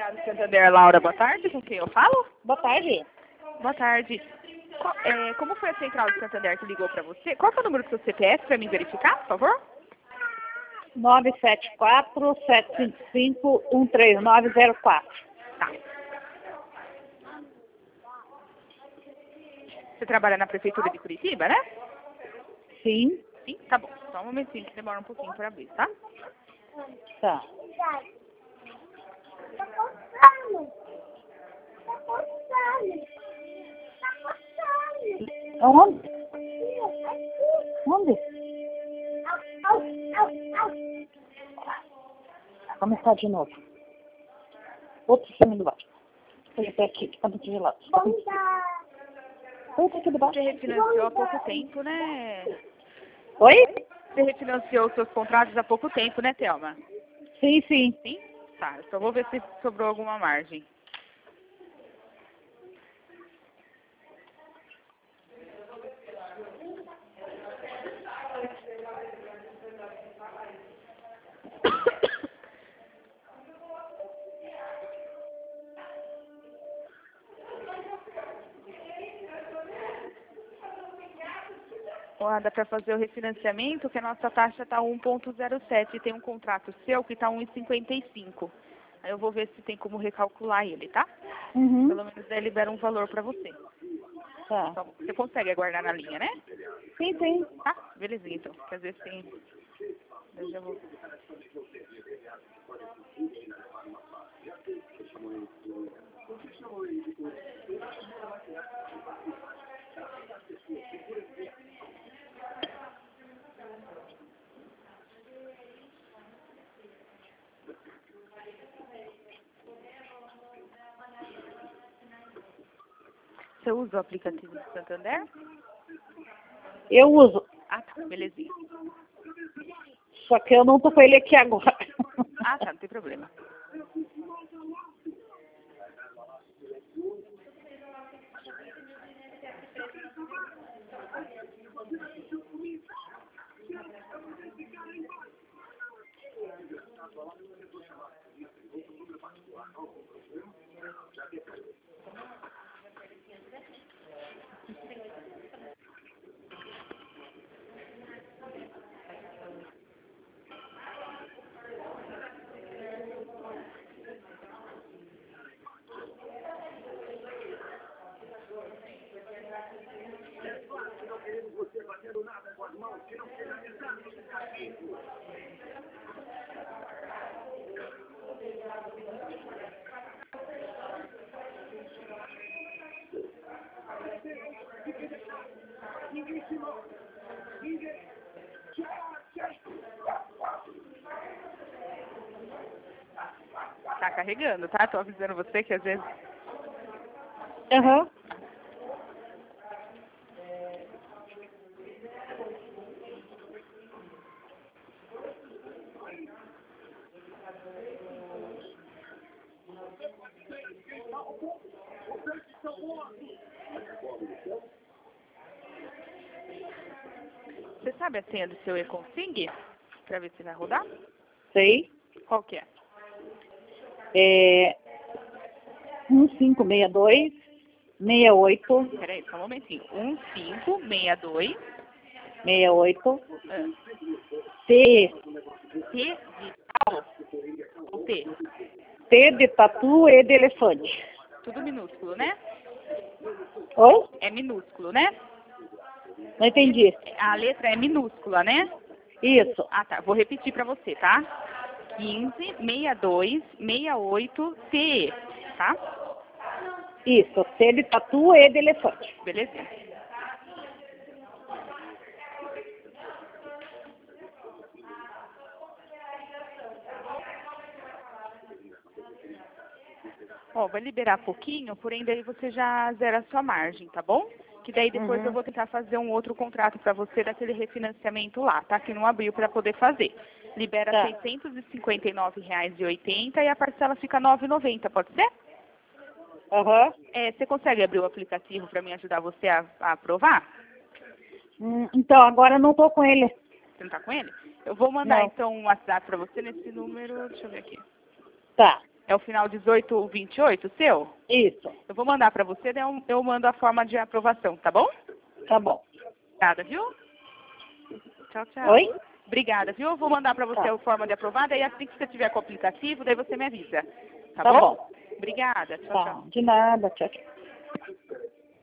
Crediário Santander, Laura, boa tarde. Com quem eu falo? Boa tarde. Boa tarde. Como foi a central de Santander que ligou para você? Qual que é o número do seu CPF para mim verificar, por favor? 974-755-13904. Tá. Você trabalha na Prefeitura de Curitiba, né? Sim. Sim, tá bom. Só um momentinho que demora um pouquinho para abrir, tá? Tá. Onde? Onde? Vou começar de novo. Outro segundo baixo. Põe até aqui, que tá muito gelado. Põe até aqui debaixo. Você refinanciou há pouco tempo, né? Oi? Você refinanciou os seus contratos há pouco tempo, né, Thelma? Sim, sim. Sim? Tá, eu só vou ver se sobrou alguma margem. Dá para fazer o refinanciamento, que a nossa taxa está 1,07 e tem um contrato seu que está 1,55. Aí eu vou ver se tem como recalcular ele, tá? Uhum. Pelo menos daí libera um valor para você. Tá. Então, você consegue aguardar na linha, né? Sim, sim. Tá? Belezinha, então. Quer dizer, tem... Eu já vou... Você usa o aplicativo do Santander? Eu uso. Ah, tá. Belezinha. Só que eu não tô com ele aqui agora. Ah, tá. Não tem problema. Tá carregando, tá? Tô avisando você que às vezes... Aham. Você sabe a senha do seu e-config? Pra ver se vai rodar? Sei. Qual que é? É 1562 68 Peraí, só um momentinho. 1562... 68 Ah, T T de tal ou T? T de tatu e de elefante. Tudo minúsculo, né? Oi? É minúsculo, né? Não entendi. A letra é minúscula, né? Isso. Ah, tá. Vou repetir pra você, tá? 1562 68 TE, tá? Isso. T de tatu e de elefante. Belezinha. Ó, vai liberar pouquinho, porém daí você já zera a sua margem, tá bom? Que daí depois eu Uhum. vou tentar fazer um outro contrato pra você daquele refinanciamento lá, tá? Que não abriu pra poder fazer. Libera Tá. R$ 659,80 e a parcela fica R$ 9,90, pode ser? Aham. Você consegue abrir o aplicativo pra me ajudar você a aprovar? Então, agora eu não tô com ele. Você não tá com ele? Eu vou mandar Não. então um WhatsApp pra você nesse número, deixa eu ver aqui. Tá. É o final 1828, seu? Isso. Eu vou mandar para você, daí eu mando a forma de aprovação, tá bom? Tá bom. Obrigada, viu? Tchau, tchau. Oi? Obrigada, viu? Eu vou mandar para você Tá. a forma de aprovada e assim que você tiver com o aplicativo, daí você me avisa. Tá Tá bom? bom. Obrigada. Tchau, Tá. tchau. De nada. Tchau, tchau.